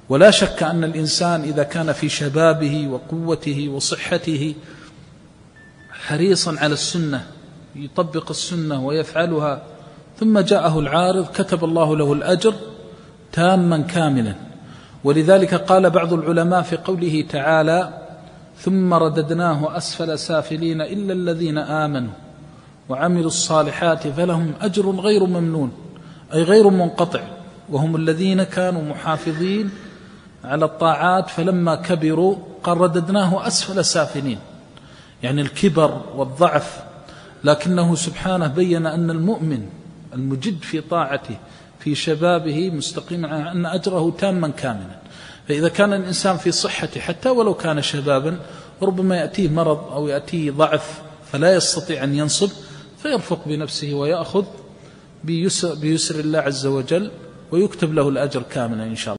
ولا شك أن الإنسان إذا كان في شبابه وقوته وصحته حريصا على السنة، يطبق السنة ويفعلها، ثم جاءه العارض، كتب الله له الأجر تاما كاملا. ولذلك قال بعض العلماء في قوله تعالى: ثم رددناه أسفل سافلين إلا الذين آمنوا وعملوا الصالحات فلهم أجر غير ممنون، أي غير منقطع، وهم الذين كانوا محافظين على الطاعات فلما كبروا قال رددناه أسفل سافلين، يعني الكبر والضعف. لكنه سبحانه بين أن المؤمن المجد في طاعته في شبابه مستقيم على أن أجره تاما كاملا. فإذا كان الإنسان في صحته حتى ولو كان شبابا ربما يأتيه مرض أو يأتيه ضعف فلا يستطيع أن ينصب، فيرفق بنفسه ويأخذ بيسر الله عز وجل ويكتب له الأجر كاملا إن شاء الله.